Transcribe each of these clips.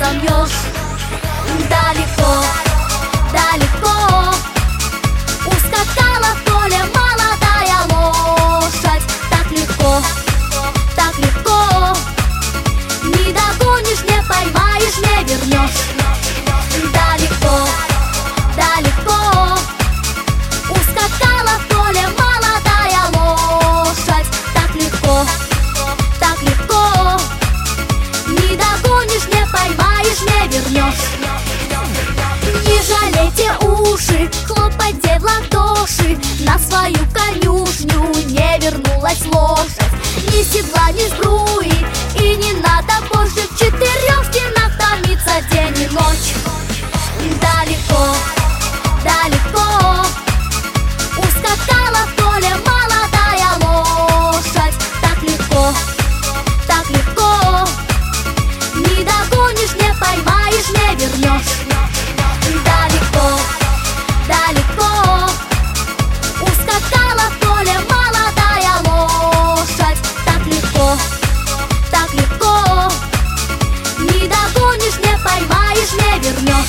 разомнешь. Далеко, далеко ускакала в поле молодая лошадь. Так легко, так легко, не догонишь, не поймаешь, не вернешь. Далеко, далеко ускакала в поле молодая лошадь. Так легко, так легко, не догонишь, не поймаешь, не вернешь. Не жалейте уши, хлопайте в ладоши, на свою конюшню не вернулась лошадь. Ни седла, ни сбруи, и не надо больше в четырех стенах томиться день и ночь. Далеко, далеко ускакала в поле молодая лошадь. Так легко, так легко, не догонишь, не поймаешь, не вернешь. Далеко, далеко ускакала в поле молодая лошадь. Так легко, так легко, не догонишь, не поймаешь, не вернешь.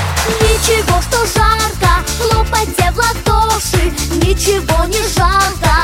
Ничего, что жарко, хлопайте в ладоши, ничего не жалко,